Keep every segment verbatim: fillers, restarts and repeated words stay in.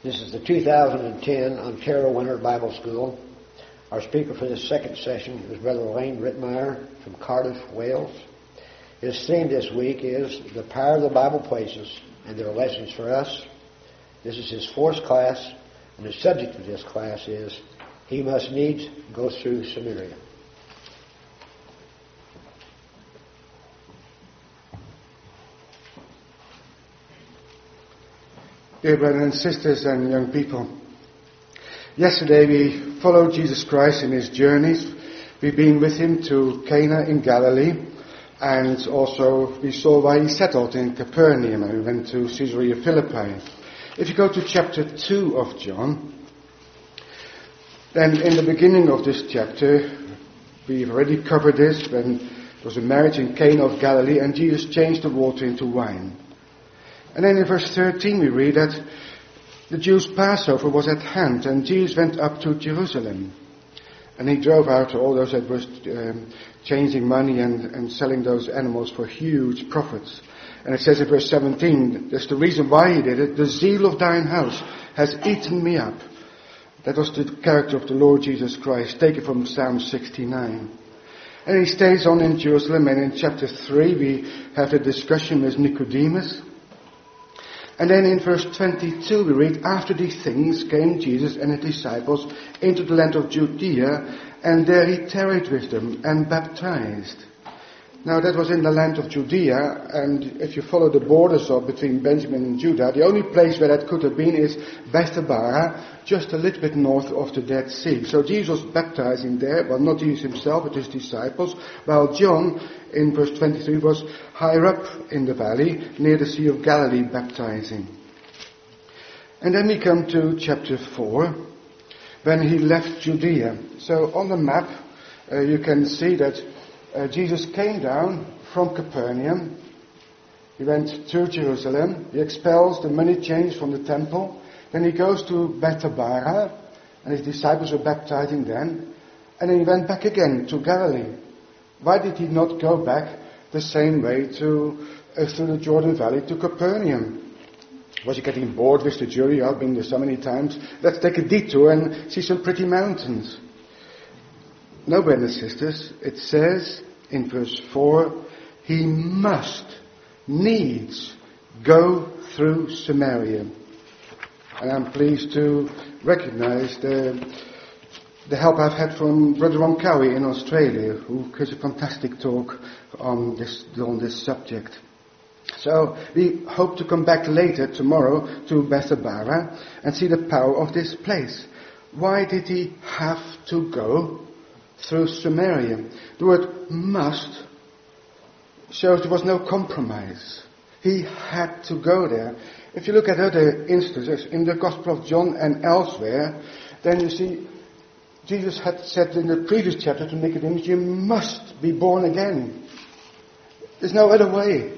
This is the two thousand ten Ontario Winter Bible School. Our speaker for this second session is Brother Wayne Rittmeyer from Cardiff, Wales. His theme this week is The Power of the Bible Places and Their Lessons for Us. This is his fourth class, and the subject of this class is He Must Needs Go Through Samaria. Dear brothers and sisters and young people, yesterday we followed Jesus Christ in his journeys. We've been with him to Cana in Galilee, and also we saw why he settled in Capernaum, and we went to Caesarea Philippi. If you go to chapter two of John, then in the beginning of this chapter, we've already covered this, when there was a marriage in Cana of Galilee and Jesus changed the water into wine. And then in verse thirteen we read that the Jews' Passover was at hand, and Jesus went up to Jerusalem. And he drove out all those that were um, changing money and, and selling those animals for huge profits. And it says in verse seventeen, that's the reason why he did it, the zeal of thine house has eaten me up. That was the character of the Lord Jesus Christ, taken from Psalm sixty-nine. And he stays on in Jerusalem, and in chapter three we have the discussion with Nicodemus. And then in verse twenty-two we read, after these things came Jesus and his disciples into the land of Judea, and there he tarried with them and baptized. Now that was in the land of Judea, and if you follow the borders of between Benjamin and Judah, the only place where that could have been is Bethabara, just a little bit north of the Dead Sea. So Jesus was baptizing there, well not Jesus himself, but his disciples, while John, in verse twenty-three, was higher up in the valley, near the Sea of Galilee, baptizing. And then we come to chapter four, when he left Judea. So on the map, uh, you can see that Uh, Jesus came down from Capernaum. He went to Jerusalem. He expels the money changers from the temple. Then he goes to Bethabara, and his disciples were baptizing then. And then he went back again to Galilee. Why did he not go back the same way to uh, through the Jordan Valley to Capernaum? Was he getting bored with the jury? I've been there so many times. Let's take a detour and see some pretty mountains. No, brothers and sisters, it says in verse four, he must needs go through Samaria. And I'm pleased to recognize the, the help I've had from Brother Ron Cowie in Australia, who gives a fantastic talk on this, on this subject. So we hope to come back later tomorrow to Bethabara and see the power of this place. Why did he have to go through Samaria? The word must shows there was no compromise. He had to go there. If you look at other instances in the Gospel of John and elsewhere, then you see Jesus had said in the previous chapter to Nicodemus, you must be born again. There's no other way.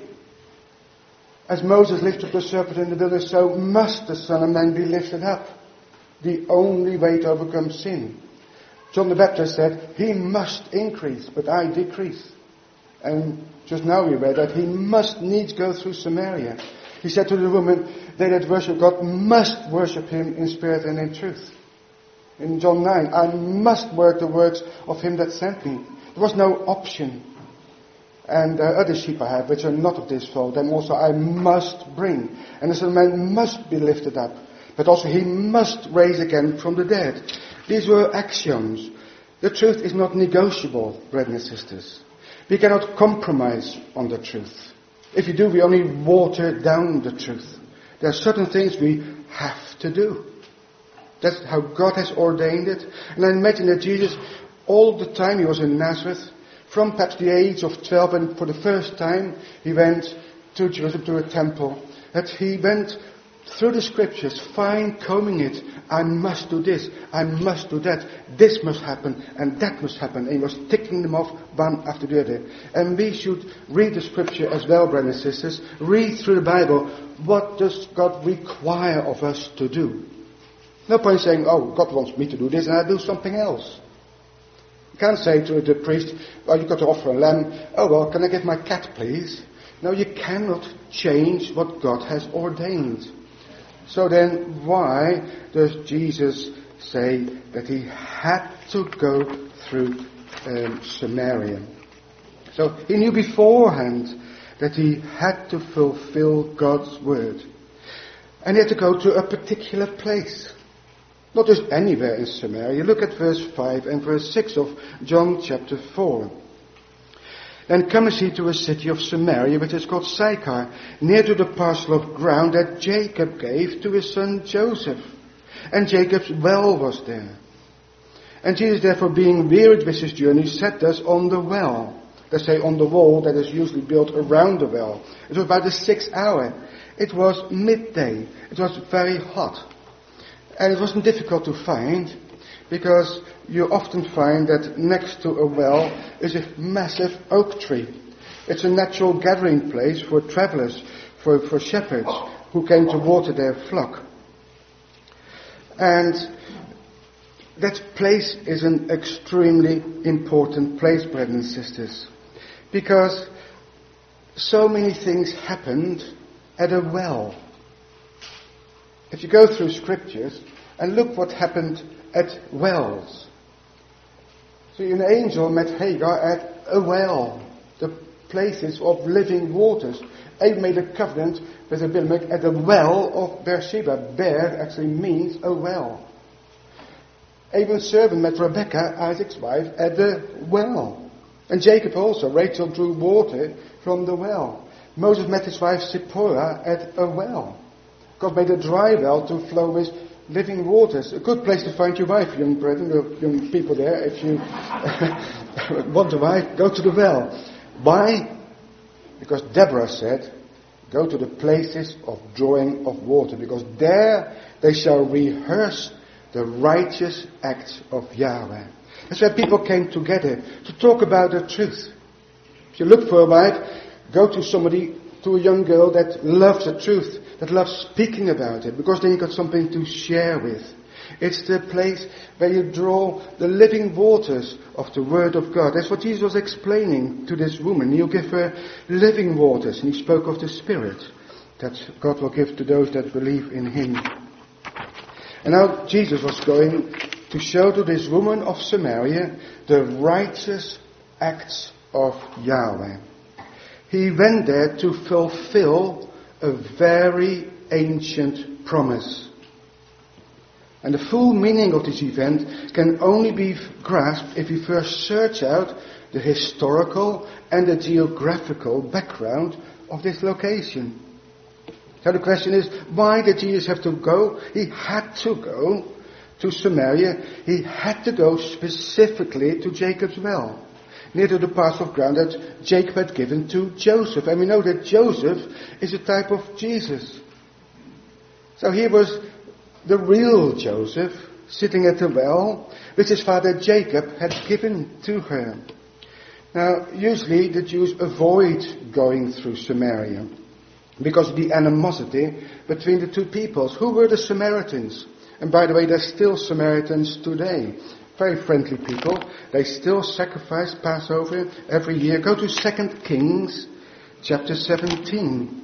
As Moses lifted up the serpent in the wilderness, so must the Son of Man be lifted up. The only way to overcome sin. John the Baptist said, he must increase, but I decrease. And just now we read that he must needs go through Samaria. He said to the woman, they that worship God must worship him in spirit and in truth. In John nine, I must work the works of him that sent me. There was no option. And uh, other sheep I have, which are not of this fold, them also I must bring. And the Son of Man must be lifted up. But also he must raise again from the dead. These were axioms. The truth is not negotiable, brothers and sisters. We cannot compromise on the truth. If you do, we only water down the truth. There are certain things we have to do. That's how God has ordained it. And I imagine that Jesus, all the time he was in Nazareth, from perhaps the age of twelve, and for the first time he went to Jerusalem to a temple, that he went through the scriptures, fine combing it. I must do this, I must do that, this must happen, and that must happen. And he was ticking them off one after the other. And we should read the scripture as well, brothers and sisters. Read through the Bible. What does God require of us to do? No point saying, oh, God wants me to do this and I do something else. You can't say to the priest, well, you've got to offer a lamb. Oh, well, can I get my cat, please? No, you cannot change what God has ordained. So then why does Jesus say that he had to go through um, Samaria? So he knew beforehand that he had to fulfill God's word. And he had to go to a particular place. Not just anywhere in Samaria. Look at verse five and verse six of John chapter four. Then comes he to a city of Samaria, which is called Sychar, near to the parcel of ground that Jacob gave to his son Joseph. And Jacob's well was there. And Jesus, therefore, being wearied with his journey, sat thus on the well. They say on the wall that is usually built around the well. It was about the sixth hour. It was midday. It was very hot. And it wasn't difficult to find, because you often find that next to a well is a massive oak tree. It's a natural gathering place for travelers, for, for shepherds who came to water their flock. And that place is an extremely important place, brothers and sisters, because so many things happened at a well. If you go through scriptures and look what happened at wells. See, an angel met Hagar at a well, the places of living waters. Abraham made a covenant with Abimelech at the well of Beersheba. Beer actually means a well. Abraham's servant met Rebekah, Isaac's wife, at the well. And Jacob also, Rachel drew water from the well. Moses met his wife Zipporah at a well. God made a dry well to flow with living waters. A good place to find your wife, young brethren, young people there. If you want a wife, go to the well. Why? Because Deborah said, go to the places of drawing of water, because there they shall rehearse the righteous acts of Yahweh. That's where people came together to talk about the truth. If you look for a wife, go to somebody, to a young girl that loves the truth, that loves speaking about it, because then you got something to share with. It's the place where you draw the living waters of the Word of God. That's what Jesus was explaining to this woman. He'll give her living waters, and he spoke of the Spirit that God will give to those that believe in him. And now Jesus was going to show to this woman of Samaria the righteous acts of Yahweh. He went there to fulfill a very ancient promise. And the full meaning of this event can only be grasped if we first search out the historical and the geographical background of this location. So the question is, why did Jesus have to go? He had to go to Samaria. He had to go specifically to Jacob's well, near to the parcel of ground that Jacob had given to Joseph. And we know that Joseph is a type of Jesus. So here was the real Joseph sitting at the well, which his father Jacob had given to her. Now, usually the Jews avoid going through Samaria because of the animosity between the two peoples. Who were the Samaritans? And by the way, they're still Samaritans today. Very friendly people. They still sacrifice Passover every year. Go to Second Kings chapter seventeen.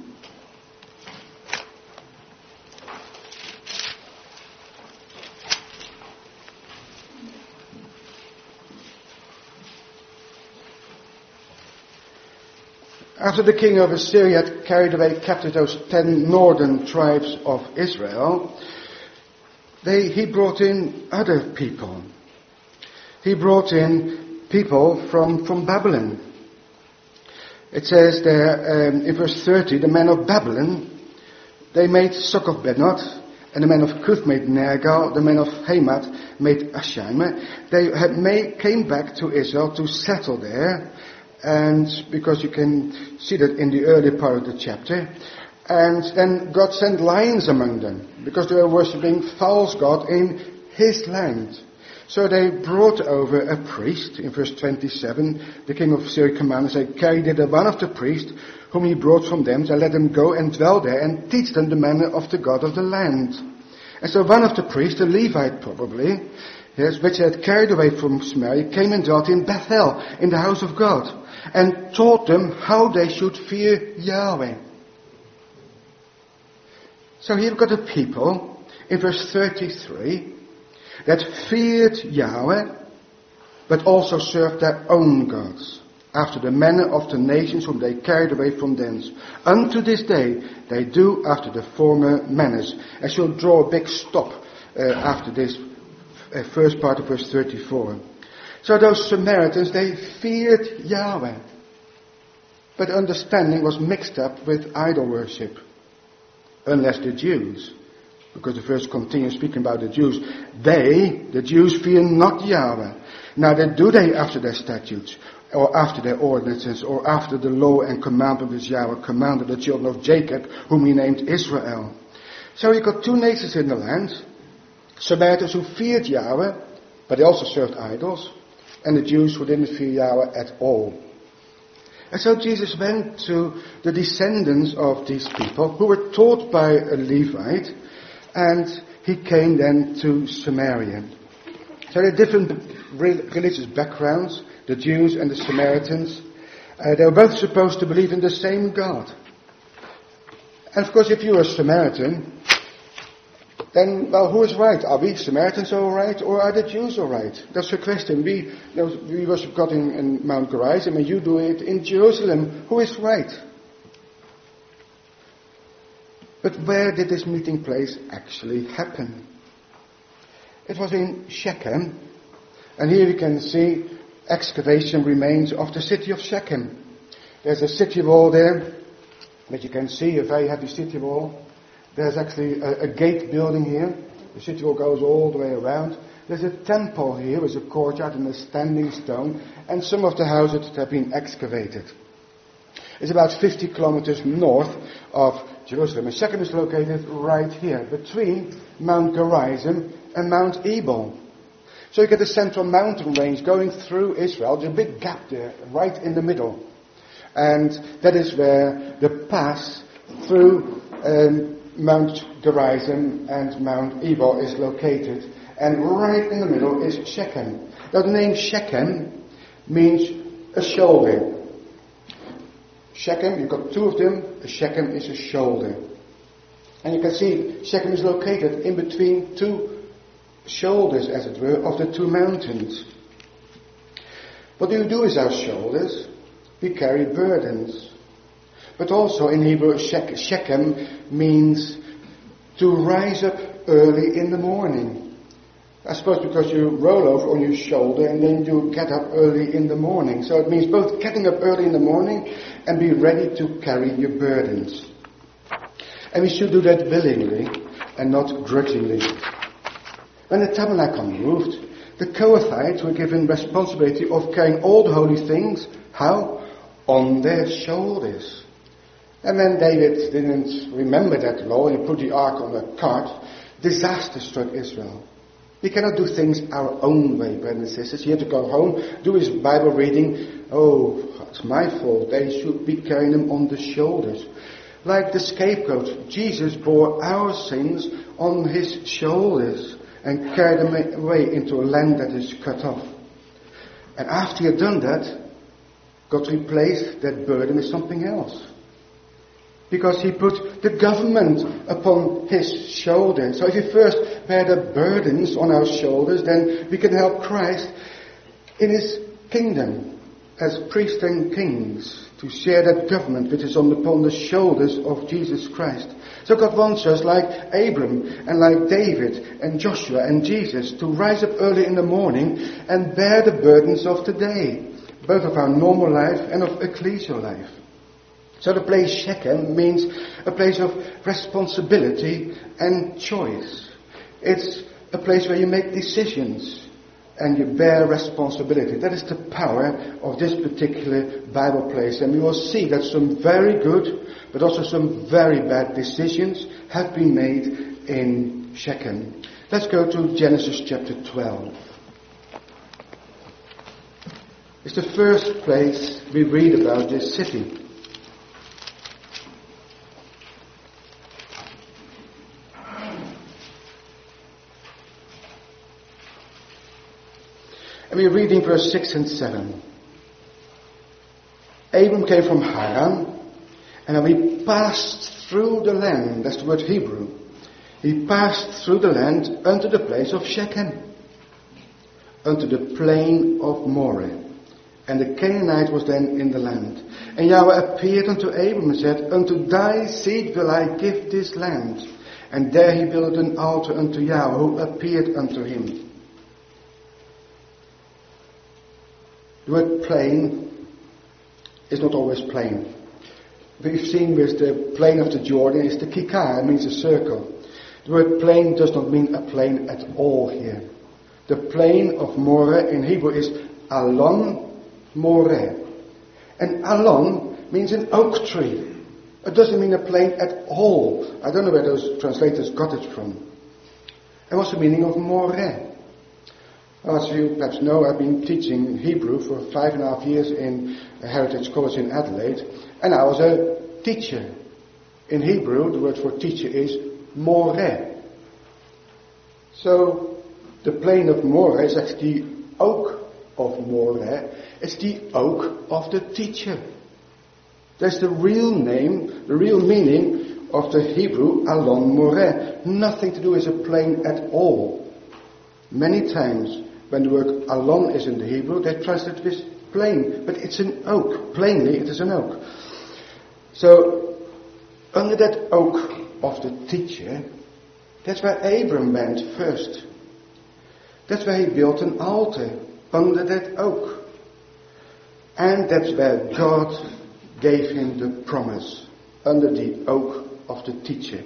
After the king of Assyria had carried away captive those ten northern tribes of Israel, they, he brought in other people. He brought in people from, from Babylon. It says there um, in verse thirty, the men of Babylon, they made Succoth-Benoth, and the men of Cuth made Nergal, the men of Hamath made Ashima. They had made, came back to Israel to settle there. And because you can see that in the early part of the chapter. And then God sent lions among them, because they were worshipping false god in his land. So they brought over a priest. In verse twenty-seven, the king of Syria commanded, said, carry thither one of the priests, whom he brought from them, and let them go and dwell there, and teach them the manner of the God of the land. And so one of the priests, a Levite probably, yes, which had carried away from Samaria, came and dwelt in Bethel, in the house of God, and taught them how they should fear Yahweh. So here we've got a people, in verse thirty-three, that feared Yahweh, but also served their own gods, after the manner of the nations whom they carried away from thence. Unto this day they do after the former manners. I shall draw a big stop uh, after this uh, first part of verse thirty-four. So those Samaritans, they feared Yahweh, but understanding was mixed up with idol worship. Unless the Jews, because the verse continues speaking about the Jews, they, the Jews, fear not Yahweh. Neither do they after their statutes, or after their ordinances, or after the law and commandment which Yahweh commanded the children of Jacob, whom he named Israel. So you got two nations in the land, Samaritans who feared Yahweh, but they also served idols, and the Jews who didn't fear Yahweh at all. And so Jesus went to the descendants of these people, who were taught by a Levite, and he came then to Samaria. So they're different religious backgrounds, the Jews and the Samaritans. Uh, they were both supposed to believe in the same God. And of course, if you're a Samaritan, then, well, who is right? Are we Samaritans all right, or are the Jews all right? That's the question. We, you know, we worship God in, in Mount Gerizim, and you do it in Jerusalem. Who is right? But where did this meeting place actually happen? It was in Shechem, and here you can see excavation remains of the city of Shechem. There's a city wall there, that you can see, a very heavy city wall. There's actually a, a gate building here. The city wall goes all the way around. There's a temple here with a courtyard and a standing stone, and some of the houses have been excavated. It's about fifty kilometers north of Jerusalem. And Shechem is located right here, between Mount Gerizim and Mount Ebal. So you get the central mountain range going through Israel. There's a big gap there, right in the middle. And that is where the pass through um, Mount Gerizim and Mount Ebal is located. And right in the middle is Shechem. Now the name Shechem means a shoulder. Shechem, you've got two of them. A Shechem is a shoulder. And you can see Shechem is located in between two shoulders, as it were, of the two mountains. What do you do with our shoulders? We carry burdens. But also in Hebrew, Shechem means to rise up early in the morning. I suppose because you roll over on your shoulder and then you get up early in the morning. So it means both getting up early in the morning and be ready to carry your burdens. And we should do that willingly and not grudgingly. When the tabernacle moved, the Kohathites were given responsibility of carrying all the holy things. How? On their shoulders. And when David didn't remember that law and he put the ark on a cart, disaster struck Israel. We cannot do things our own way, brothers and sisters. He had to go home, do his Bible reading. Oh, it's my fault. They should be carrying them on the shoulders. Like the scapegoat, Jesus bore our sins on his shoulders and carried them away into a land that is cut off. And after he had done that, God replaced that burden with something else. Because he put the government upon his shoulders. So if we first bear the burdens on our shoulders, then we can help Christ in his kingdom as priests and kings to share that government which is on upon the shoulders of Jesus Christ. So God wants us, like Abram and like David and Joshua and Jesus, to rise up early in the morning and bear the burdens of the day, both of our normal life and of ecclesial life. So the place Shechem means a place of responsibility and choice. It's a place where you make decisions and you bear responsibility. That is the power of this particular Bible place. And we will see that some very good, but also some very bad decisions have been made in Shechem. Let's go to Genesis chapter twelve. It's the first place we read about this city. And we read in verse six and seven. Abram came from Haran, and when we passed through the land. That's the word Hebrew. He passed through the land unto the place of Shechem, unto the plain of Moreh. And the Canaanite was then in the land. And Yahweh appeared unto Abram and said, Unto thy seed will I give this land. And there he built an altar unto Yahweh, who appeared unto him. The word plain is not always plain. We've seen with the plain of the Jordan is the kikar, it means a circle. The word plain does not mean a plain at all here. The plain of Moreh in Hebrew is Alon Moreh. And Alon means an oak tree. It doesn't mean a plain at all. I don't know where those translators got it from. And what's the meaning of Moreh? Well, as you perhaps know, I've been teaching Hebrew for five and a half years in Heritage College in Adelaide, and I was a teacher. In Hebrew, the word for teacher is Moreh. So, the plain of Moreh is actually the oak of Moreh. It's the oak of the teacher. That's the real name, the real meaning of the Hebrew Alon Moreh. Nothing to do with a plain at all. Many times when the word Alon is in the Hebrew, they translate it with plain, but it's an oak. Plainly, it is an oak. So, under that oak of the teacher, that's where Abram went first. That's where he built an altar, under that oak. And that's where God gave him the promise, under the oak of the teacher.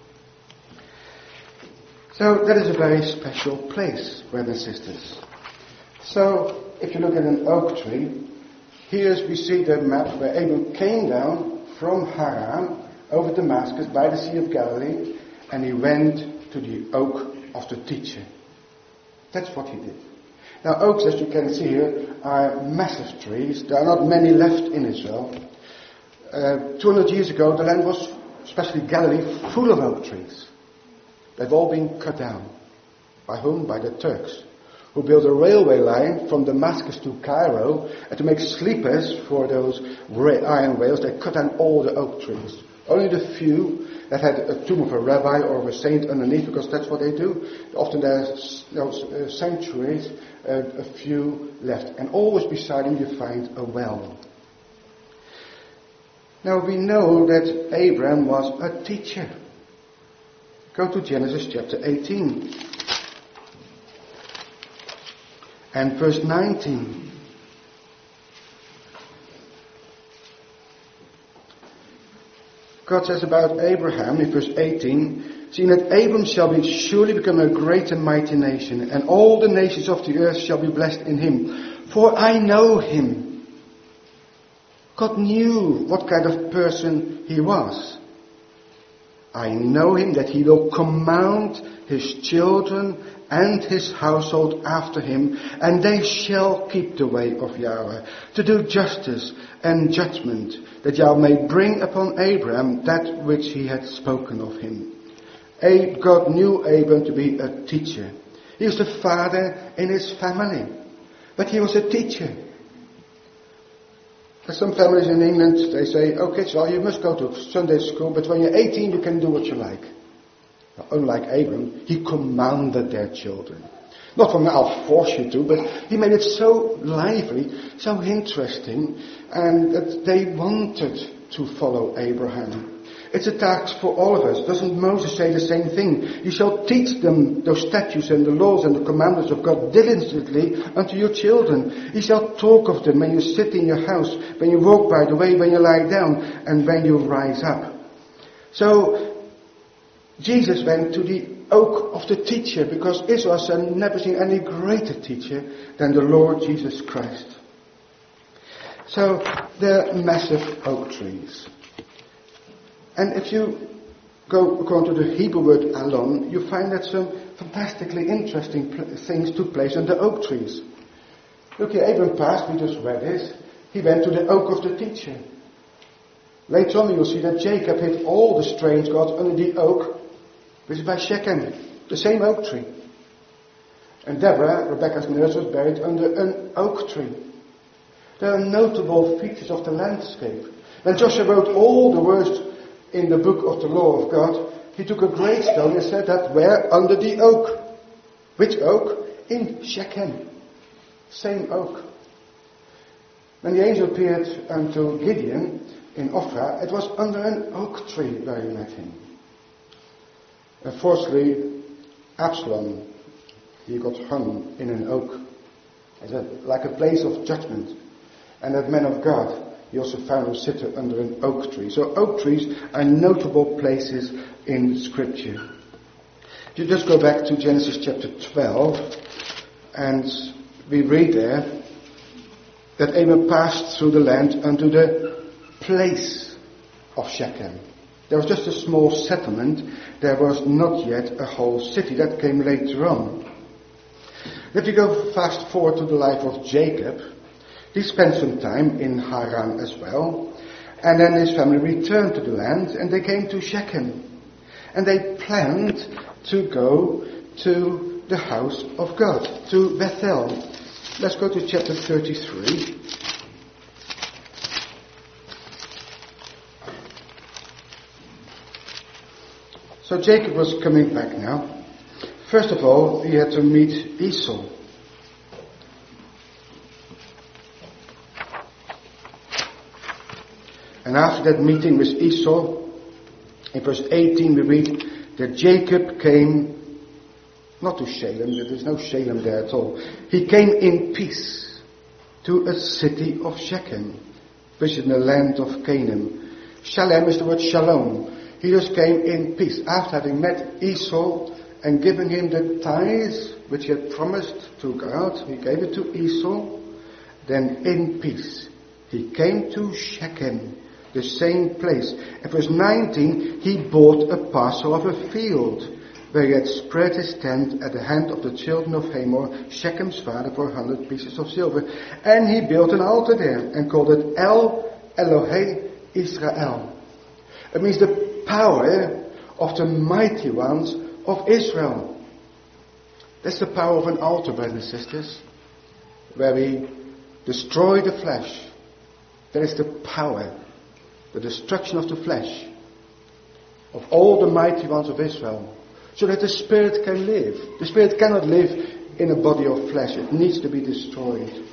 So that is a very special place, brothers and sisters. So if you look at an oak tree, here we see the map where Abram came down from Haran over Damascus by the Sea of Galilee, and he went to the oak of the teacher. That's what he did. Now oaks, as you can see here, are massive trees. There are not many left in Israel. Uh, two hundred years ago, the land was, especially Galilee, full of oak trees. They've all been cut down. By whom? By the Turks, who built a railway line from Damascus to Cairo, and to make sleepers for those iron rails, they cut down all the oak trees. Only the few that had a tomb of a rabbi or of a saint underneath, because that's what they do. Often there's those uh, sanctuaries, uh, a few left. And always beside them you find a well. Now we know that Abraham was a teacher. Go to Genesis chapter eighteen. And verse nineteen. God says about Abraham in verse eighteen, seeing that Abram shall be surely become a great and mighty nation, and all the nations of the earth shall be blessed in him. For I know him. God knew what kind of person he was. I know him, that he will command his children and his household after him, and they shall keep the way of Yahweh, to do justice and judgment, that Yahweh may bring upon Abraham that which he had spoken of him. God knew Abraham to be a teacher. He was the father in his family, but he was a teacher. For some families in England, they say, okay, so you must go to Sunday school, but when you're eighteen, you can do what you like. Now, unlike Abram, he commanded their children. Not from, I'll force you to, but he made it so lively, so interesting, and that they wanted to follow Abraham. It's a task for all of us. Doesn't Moses say the same thing? You shall teach them those statutes and the laws and the commandments of God diligently unto your children. You shall talk of them when you sit in your house, when you walk by the way, when you lie down, and when you rise up. So, Jesus went to the oak of the teacher, because Israel has never seen any greater teacher than the Lord Jesus Christ. So, they're massive oak trees. And if you go according to the Hebrew word alon, you find that some fantastically interesting pl- things took place under oak trees. Look here, Abram passed, we just read this. He went to the oak of the teacher. Later on you'll see that Jacob hid all the strange gods under the oak, which is by Shechem, the same oak tree. And Deborah, Rebecca's nurse, was buried under an oak tree. There are notable features of the landscape. When Joshua wrote all the words in the book of the law of God, he took a great stone and set that where? Under the oak. Which oak? In Shechem. Same oak. When the angel appeared unto Gideon in Ophrah, it was under an oak tree where he met him. And fourthly, Absalom, he got hung in an oak. It's a, like a place of judgment. And that man of God, he also found him sitting under an oak tree. So oak trees are notable places in Scripture. If you just go back to Genesis chapter twelve, and we read there that Abram passed through the land unto the place of Shechem. There was just a small settlement. There was not yet a whole city. That came later on. If you go fast forward to the life of Jacob, he spent some time in Haran as well. And then his family returned to the land and they came to Shechem. And they planned to go to the house of God, to Bethel. Let's go to chapter thirty-three. So Jacob was coming back now. First of all, he had to meet Esau. And after that meeting with Esau, in verse eighteen we read that Jacob came, not to Shalem, there's no Shalem there at all. He came in peace to a city of Shechem, which is in the land of Canaan. Shalem is the word shalom. He just came in peace after having met Esau and given him the tithes which he had promised to God. He gave it to Esau. Then in peace he came to Shechem, the same place. In verse nineteen, he bought a parcel of a field where he had spread his tent at the hand of the children of Hamor, Shechem's father, for a hundred pieces of silver. And he built an altar there and called it El Elohei Israel. It means the power of the mighty ones of Israel. That's the power of an altar, brothers and sisters, where we destroy the flesh. That is the power, the destruction of the flesh, of all the mighty ones of Israel, so that the spirit can live. The spirit cannot live in a body of flesh. It needs to be destroyed.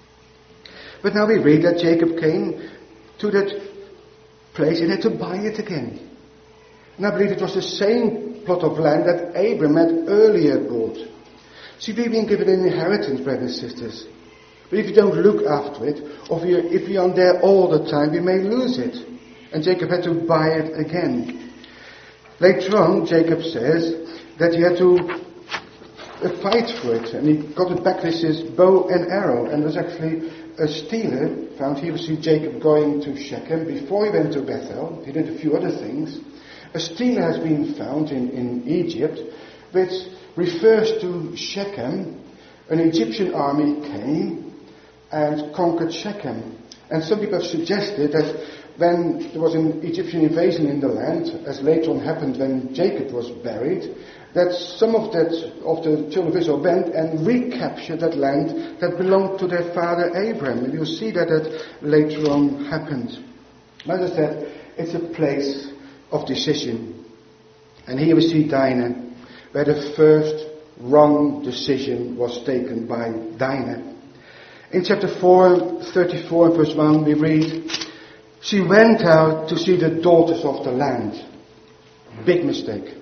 But now we read that Jacob came to that place and had to buy it again. And I believe it was the same plot of land that Abram had earlier bought. See, we've been given an inheritance, brothers and sisters. But if you don't look after it, or if you're, if you're on there all the time, we may lose it. And Jacob had to buy it again. Later on, Jacob says that he had to uh, fight for it. And he got it back with his bow and arrow. And there's actually a stealer found here. We see Jacob going to Shechem. Before he went to Bethel, he did a few other things. A stealer has been found in, in Egypt, which refers to Shechem. An Egyptian army came and conquered Shechem. And some people have suggested that when there was an Egyptian invasion in the land, as later on happened when Jacob was buried, that some of that of the children of Israel went and recaptured that land that belonged to their father Abraham. And you'll see that that later on happened. As I said, it's a place of decision. And here we see Dinah, where the first wrong decision was taken by Dinah. In chapter four, thirty-four, verse one, we read, she went out to see the daughters of the land. Big mistake.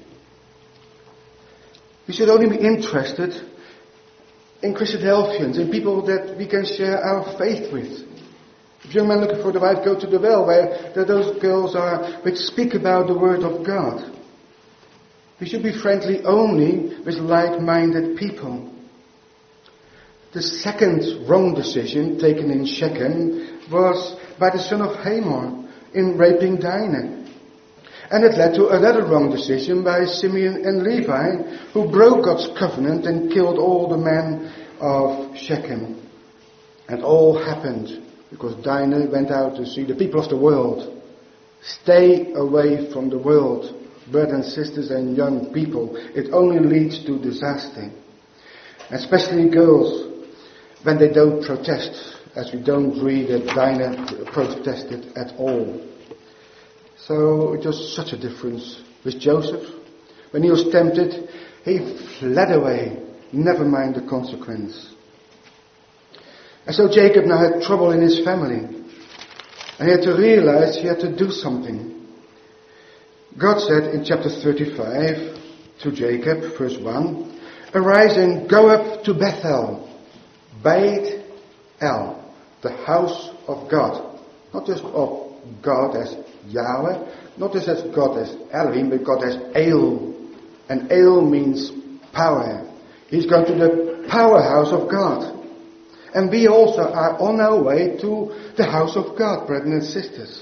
We should only be interested in Christadelphians, in people that we can share our faith with. If young men looking for the wife, go to the well, where those girls are which speak about the word of God. We should be friendly only with like-minded people. The second wrong decision taken in Shechem was by the son of Hamor in raping Dinah. And it led to another wrong decision by Simeon and Levi, who broke God's covenant and killed all the men of Shechem. And all happened because Dinah went out to see the people of the world. Stay away from the world, brothers and sisters and young people. It only leads to disaster. Especially girls, when they don't protest, as we don't read that Dinah protested at all. So it was such a difference with Joseph. When he was tempted, he fled away, never mind the consequence. And so Jacob now had trouble in his family. And he had to realize he had to do something. God said in chapter thirty-five to Jacob, verse one, "Arise and go up to Bethel, Beit El, the house of God." Not just of God as Yahweh, not just as God as Elohim, but God as El. And El means power. He's going to the powerhouse of God. And we also are on our way to the house of God, brethren and sisters.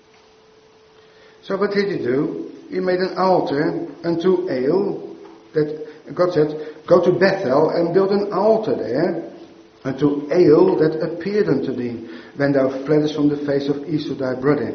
So what did he do? He made an altar unto El, that God said, "Go to Bethel and build an altar there unto El that appeared unto thee, when thou fleddest from the face of Esau thy brother."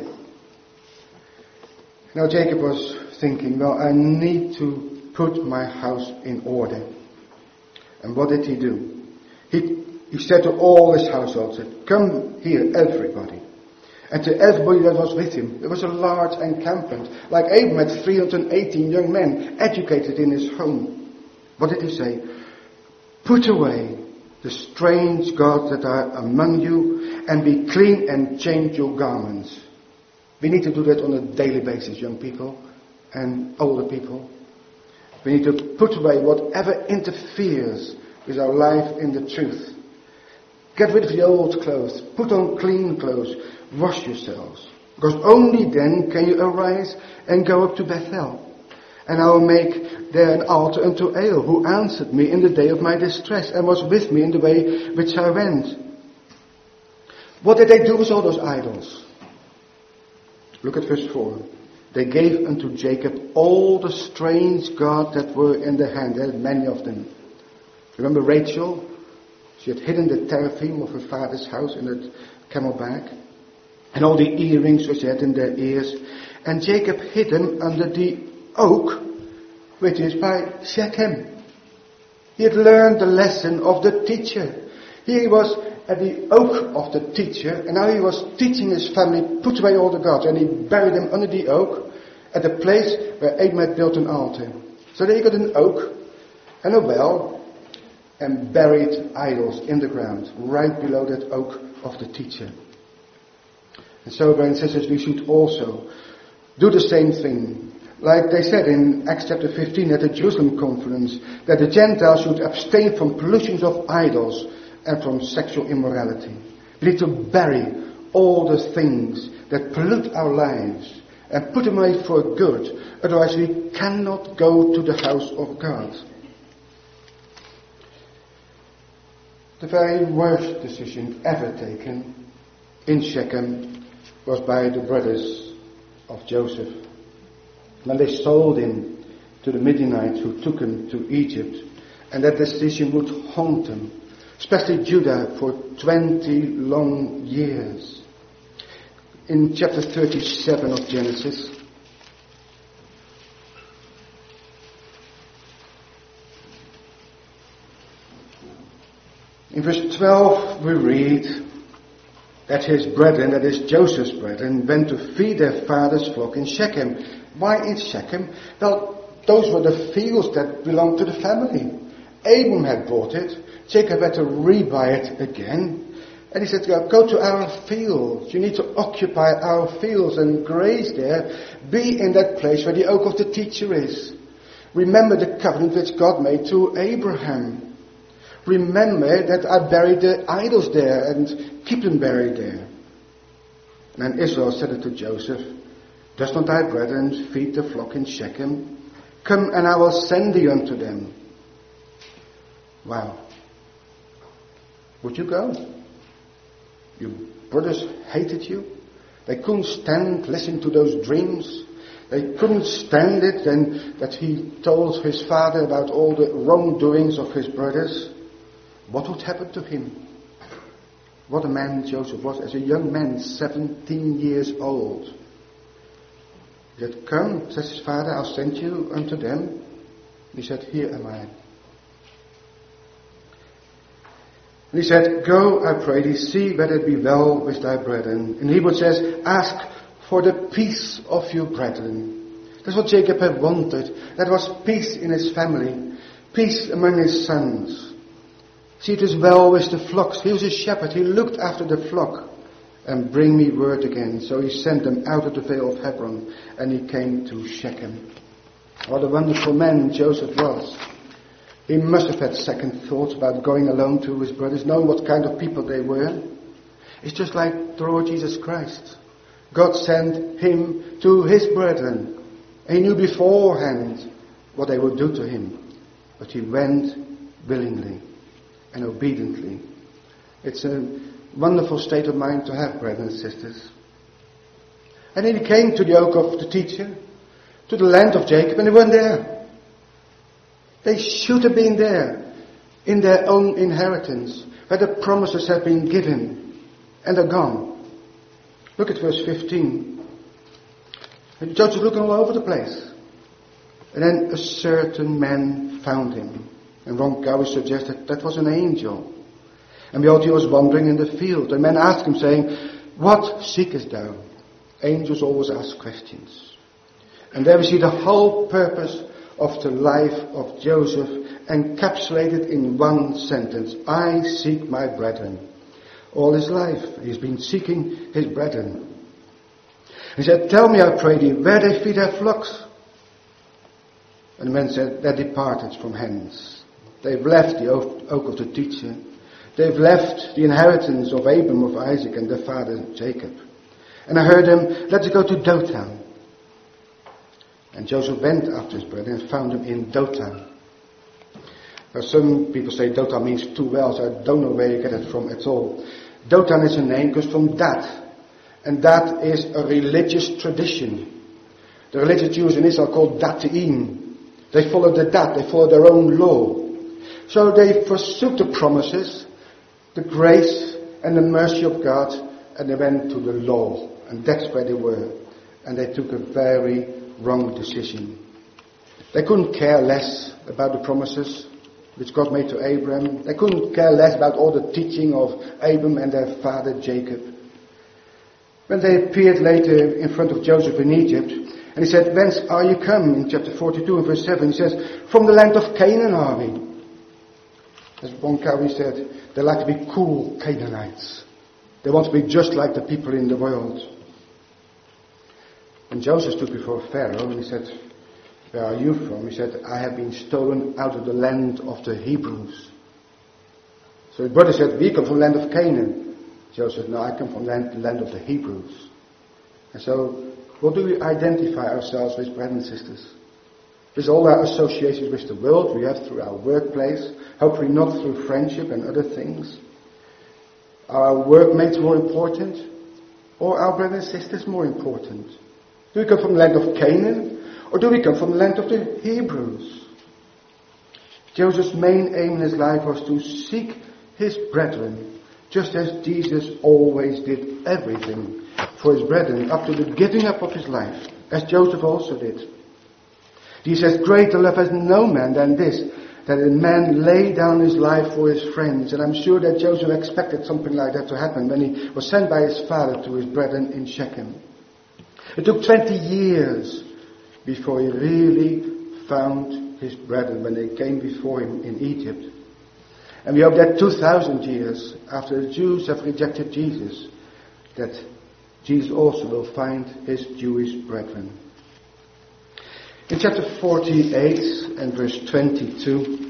Now Jacob was thinking, well, I need to put my house in order. And what did he do? He, he said to all his household, said, "Come here, everybody." And to everybody that was with him, there was a large encampment. Like Abraham had three hundred eighteen young men educated in his home. What did he say? "Put away the strange gods that are among you, and be clean and change your garments." We need to do that on a daily basis, young people and older people. We need to put away whatever interferes with our life in the truth. Get rid of the old clothes. Put on clean clothes. Wash yourselves. Because only then can you arise and go up to Bethel. And I will make there an altar unto El, who answered me in the day of my distress, and was with me in the way which I went. What did they do with all those idols? Look at verse four. They gave unto Jacob all the strange gods that were in their hand. There had many of them. Remember Rachel? She had hidden the teraphim of her father's house in her camelback. And all the earrings which she had in their ears. And Jacob hid them under the oak, which is by Shechem. He had learned the lesson of the teacher. Here he was at the oak of the teacher, and now he was teaching his family, put away all the gods, and he buried them under the oak at the place where Abraham had built an altar. So there he got an oak and a well and buried idols in the ground, right below that oak of the teacher. And so, brothers and sisters, we should also do the same thing. Like they said in Acts chapter fifteen at the Jerusalem conference, that the Gentiles should abstain from pollutions of idols and from sexual immorality. We need to bury all the things that pollute our lives and put them away for good. Otherwise we cannot go to the house of God. The very worst decision ever taken in Shechem was by the brothers of Joseph. When they sold him to the Midianites who took him to Egypt, and that decision would haunt them, especially Judah, for twenty long years. In chapter thirty-seven of Genesis, in verse twelve we read that his brethren, that is Joseph's brethren, went to feed their father's flock in Shechem. Why in Shechem? Well, those were the fields that belonged to the family. Abram had bought it. Jacob had to rebuy it again. And he said, go to our fields. You need to occupy our fields and graze there. Be in that place where the oak of the teacher is. Remember the covenant which God made to Abraham. Remember that I buried the idols there and keep them buried there. And Israel said it to Joseph, does not thy brethren feed the flock in Shechem? Come and I will send thee unto them. Wow. Would you go? Your brothers hated you. They couldn't stand listening to those dreams. They couldn't stand it and that he told his father about all the wrongdoings of his brothers. What would happen to him? What a man Joseph was as a young man, seventeen years old. He said, come, says his father, I'll send you unto them. He said, here am I. And he said, go, I pray thee, see whether it be well with thy brethren. In Hebrew it says, ask for the peace of you brethren. That's what Jacob had wanted. That was peace in his family, peace among his sons. See, it is well with the flocks. He was a shepherd. He looked after the flock. And bring me word again. So he sent them out of the vale of Hebron, and he came to Shechem. What a wonderful man Joseph was. He must have had second thoughts about going alone to his brothers, knowing what kind of people they were. It's just like the Lord Jesus Christ. God sent him to his brethren. He knew beforehand what they would do to him. But he went willingly and obediently. It's a wonderful state of mind to have, brethren and sisters. And then he came to the oak of the teacher, to the land of Jacob, and they weren't there. They should have been there, in their own inheritance, where the promises have been given, and they're gone. Look at verse fifteen. And Joseph looking all over the place. And then a certain man found him. And Ron Cowie suggested that was an angel. And behold, he was wandering in the field. And men asked him, saying, what seekest thou? Angels always ask questions. And there we see the whole purpose of the life of Joseph encapsulated in one sentence. I seek my brethren. All his life he's been seeking his brethren. He said, tell me, I pray thee, where they feed their flocks. And the men said, they departed from hence. They've left the oak of the teacher. They've left the inheritance of Abram, of Isaac, and their father Jacob. And I heard them, let's go to Dothan. And Joseph went after his brother and found him in Dothan. Now some people say Dothan means two wells. I don't know where you get it from at all. Dothan is a name because from Dat. And that is a religious tradition. The religious Jews in Israel are called Dataim. They follow the Dat, they follow their own law. So they forsook the promises, the grace and the mercy of God, and they went to the law. And that's where they were. And they took a very wrong decision. They couldn't care less about the promises which God made to Abraham. They couldn't care less about all the teaching of Abram and their father Jacob. When they appeared later in front of Joseph in Egypt, and he said, whence are you come? In chapter forty-two and verse seven, he says, from the land of Canaan are we. As one Cowie said, they like to be cool Canaanites. They want to be just like the people in the world. When Joseph stood before Pharaoh and he said, where are you from? He said, I have been stolen out of the land of the Hebrews. So his brother said, we come from the land of Canaan. Joseph said, no, I come from the land, the land of the Hebrews. And so, what do we identify ourselves with, brothers and sisters? With all our associations with the world we have through our workplace, hopefully not through friendship and other things. Are our workmates more important? Or our brothers and sisters more important? Do we come from the land of Canaan? Or do we come from the land of the Hebrews? Joseph's main aim in his life was to seek his brethren, just as Jesus always did everything for his brethren, up to the giving up of his life, as Joseph also did. Jesus says, greater love has no man than this, that a man lay down his life for his friends. And I'm sure that Joseph expected something like that to happen when he was sent by his father to his brethren in Shechem. It took twenty years before he really found his brethren when they came before him in Egypt. And we hope that two thousand years after the Jews have rejected Jesus, that Jesus also will find his Jewish brethren. In chapter forty-eight and verse twenty-two,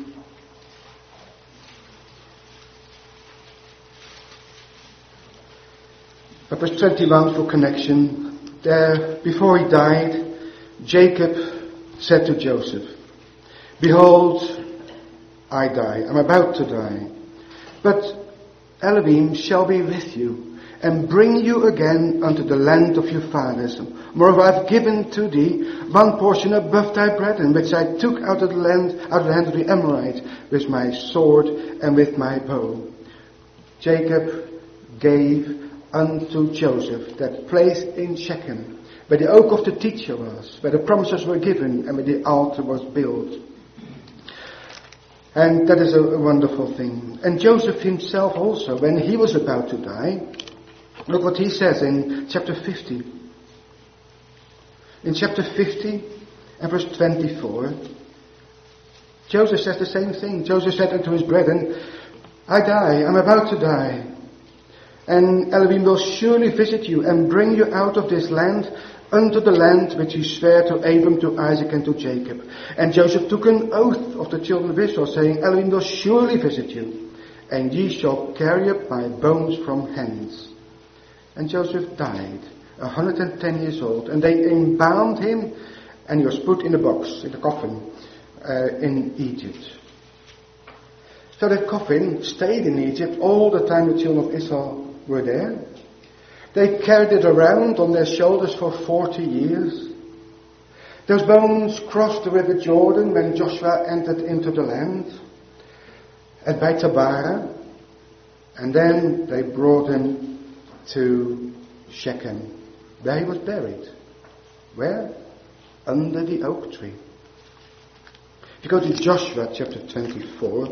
but verse twenty-one for connection, there, before he died, Jacob said to Joseph, behold, I die, I'm about to die, but Elohim shall be with you, and bring you again unto the land of your fathers. Moreover, I have given to thee one portion above thy brethren, which I took out of the land, out of the hand of the Amorite, with my sword and with my bow. Jacob gave unto Joseph that place in Shechem, where the oak of the teacher was, where the promises were given, and where the altar was built. And that is a, a wonderful thing. And Joseph himself also, when he was about to die, look what he says in chapter fifty. In chapter fifty and verse twenty-four, Joseph says the same thing. Joseph said unto his brethren, I die, I'm about to die. And Elohim will surely visit you and bring you out of this land unto the land which he sware to Abram, to Isaac, and to Jacob. And Joseph took an oath of the children of Israel, saying, Elohim will surely visit you, and ye shall carry up my bones from hence. And Joseph died, a hundred and ten years old, and they embalmed him, and he was put in a box, in a coffin, uh, in Egypt. So that coffin stayed in Egypt all the time the children of Israel were there. They carried it around on their shoulders for forty years. Those bones crossed the river Jordan when Joshua entered into the land at Beit Tabara, and then they brought him to Shechem, where he was buried. Where? Under the oak tree. If you go to Joshua chapter twenty-four,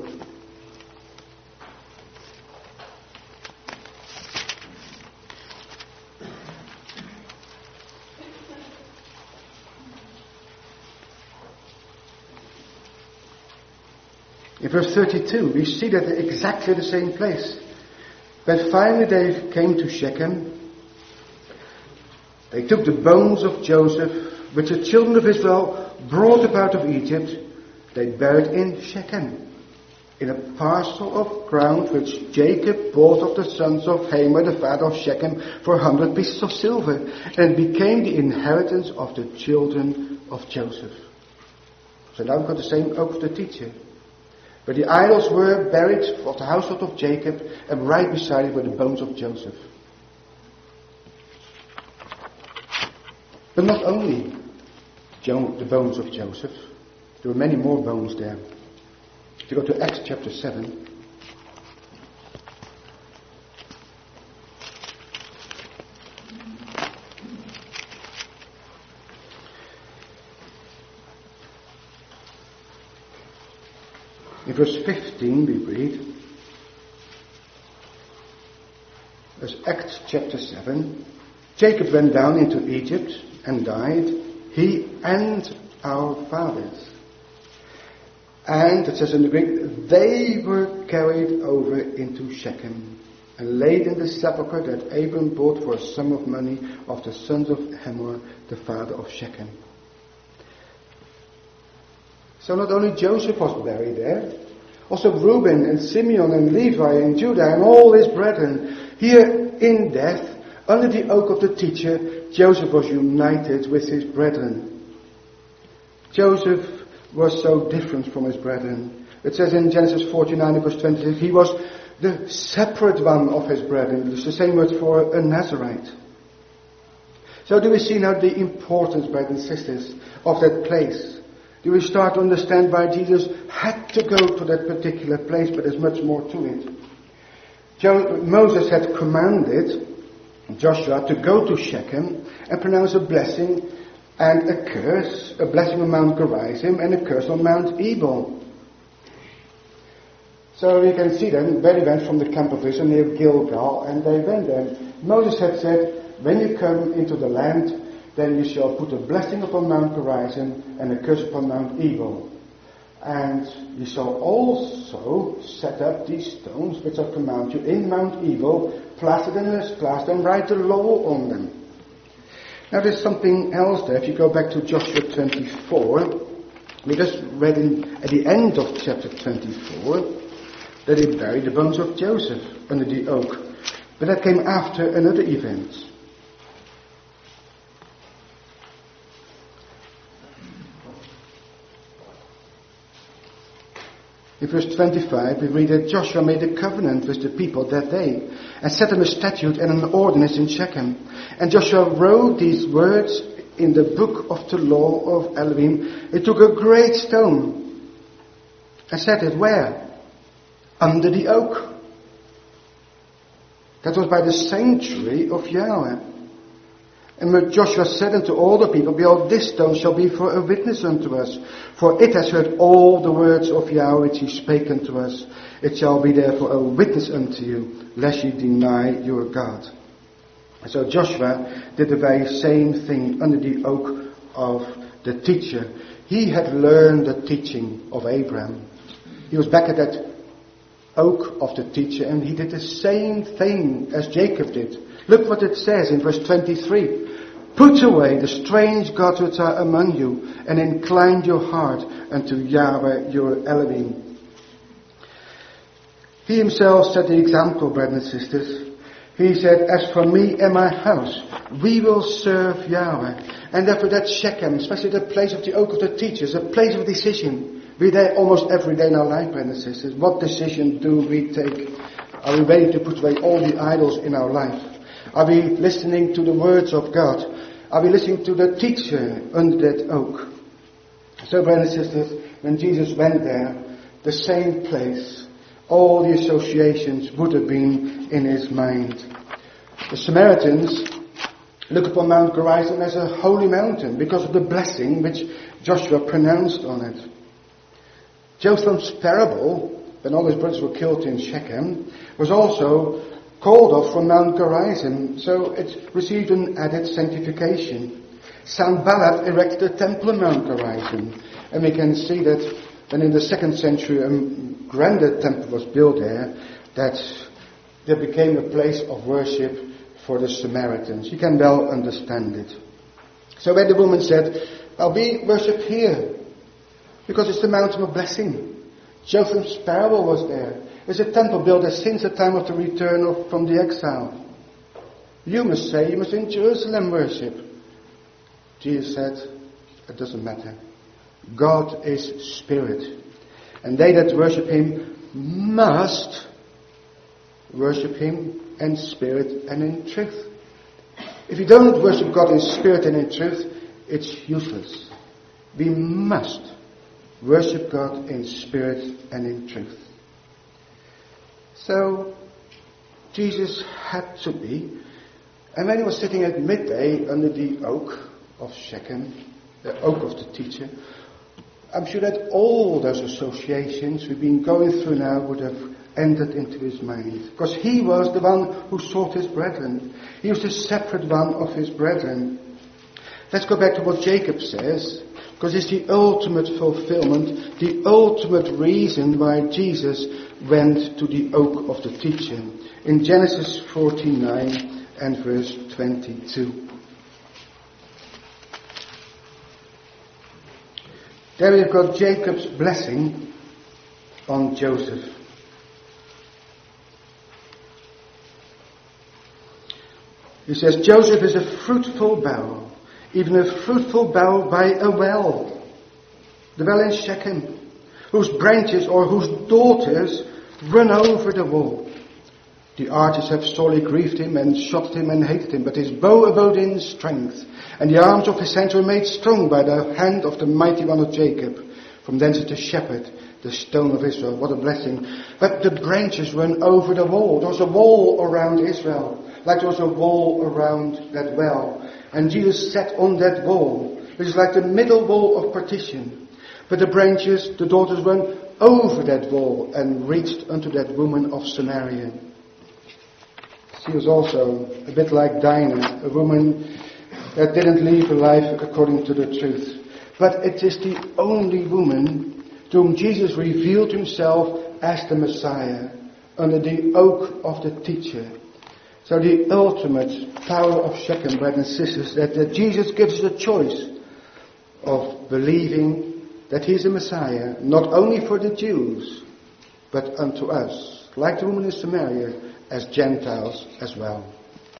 in verse thirty-two, we see that they're exactly the same place. But finally they came to Shechem. They took the bones of Joseph, which the children of Israel brought up out of Egypt. They buried in Shechem, in a parcel of ground which Jacob bought of the sons of Hamor, the father of Shechem, for a hundred pieces of silver. And it became the inheritance of the children of Joseph. So now we've got the same oak of the teacher. But the idols were buried of the household of Jacob, and right beside it were the bones of Joseph. But not only Jo- the bones of Joseph, there were many more bones there. If you go to Acts chapter seven, in verse fifteen we read, as Acts chapter seven, Jacob went down into Egypt and died, he and our fathers. And it says in the Greek, they were carried over into Shechem and laid in the sepulchre that Abram bought for a sum of money of the sons of Hamor, the father of Shechem. So not only Joseph was buried there, also Reuben and Simeon and Levi and Judah and all his brethren. Here in death, under the oak of the teacher, Joseph was united with his brethren. Joseph was so different from his brethren. It says in Genesis forty-nine, verse twenty-six, he was the separate one of his brethren. It's the same word for a Nazarite. So do we see now the importance, brothers and sisters, of that place? Do we start to understand why Jesus had to go to that particular place, but there's much more to it. Jo- Moses had commanded Joshua to go to Shechem and pronounce a blessing and a curse, a blessing on Mount Gerizim and a curse on Mount Ebal. So you can see then, where they went from the camp of Israel near Gilgal, and they went there. Moses had said, when you come into the land, then you shall put a blessing upon Mount Gerizim and a curse upon Mount Ebal. And you shall also set up these stones which I command you in Mount Ebal, plaster them as plaster, and write the law on them. Now there's something else there. If you go back to Joshua twenty-four, we just read in, at the end of chapter twenty-four, that they buried the bones of Joseph under the oak. But that came after another event. In verse twenty-five, we read that Joshua made a covenant with the people that day, and set them a statute and an ordinance in Shechem. And Joshua wrote these words in the book of the law of Elohim. He took a great stone and set it where? Under the oak. That was by the sanctuary of Yahweh. And Joshua said unto all the people, behold, this stone shall be for a witness unto us. For it has heard all the words of Yahweh which he spake unto us. It shall be therefore a witness unto you, lest ye deny your God. And so Joshua did the very same thing under the oak of the teacher. He had learned the teaching of Abraham. He was back at that oak of the teacher, and he did the same thing as Jacob did. Look what it says in verse twenty-three. Put away the strange gods which are among you, and incline your heart unto Yahweh your Elohim. He himself set the example, brothers and sisters. He said, as for me and my house, we will serve Yahweh. And therefore that Shechem, especially the place of the oak of the teachers, a place of decision. We're there almost every day in our life, brothers and sisters. What decision do we take? Are we ready to put away all the idols in our life? Are we listening to the words of God? Are we listening to the teacher under that oak? So, brothers and sisters, when Jesus went there, the same place, all the associations would have been in his mind. The Samaritans look upon Mount Gerizim as a holy mountain because of the blessing which Joshua pronounced on it. Jotham's parable, when all his brothers were killed in Shechem, was also called off from Mount Gerizim, so it received an added sanctification. Sanballat erected a temple on Mount Gerizim, and we can see that when in the second century a grander temple was built there, that there became a place of worship for the Samaritans. You can well understand it. So when the woman said, well, we worship here, because it's the mountain of blessing. Jotham's parable was there. There's a temple built there since the time of the return of, from the exile. You must say, you must in Jerusalem worship. Jesus said, it doesn't matter. God is spirit. And they that worship him must worship him in spirit and in truth. If you don't worship God in spirit and in truth, it's useless. We must worship God in spirit and in truth. So, Jesus had to be, and when he was sitting at midday under the oak of Shechem, the oak of the teacher, I'm sure that all those associations we've been going through now would have entered into his mind. Because he was the one who sought his brethren. He was the separate one of his brethren. Let's go back to what Jacob says, because it's the ultimate fulfillment, the ultimate reason why Jesus went to the oak of the teacher. In Genesis forty-nine and verse twenty-two. There we've got Jacob's blessing on Joseph. He says, Joseph is a fruitful bough, even a fruitful bough by a well, the well in Shechem, whose branches or whose daughters run over the wall. The archers have sorely grieved him and shot him and hated him, but his bow abode in strength, and the arms of his hands were made strong by the hand of the mighty one of Jacob. From thence is the shepherd, the stone of Israel. What a blessing. But the branches run over the wall. There was a wall around Israel, like there was a wall around that well. And Jesus sat on that wall, which is like the middle wall of partition. But the branches, the daughters run over that wall and reached unto that woman of Samaria. She was also a bit like Dinah, a woman that didn't live her life according to the truth. But it is the only woman to whom Jesus revealed himself as the Messiah under the oak of the teacher. So the ultimate power of Shechem, brothers and sisters, that, that Jesus gives us a choice of believing that he is a Messiah, not only for the Jews, but unto us, like the woman in Samaria, as Gentiles as well.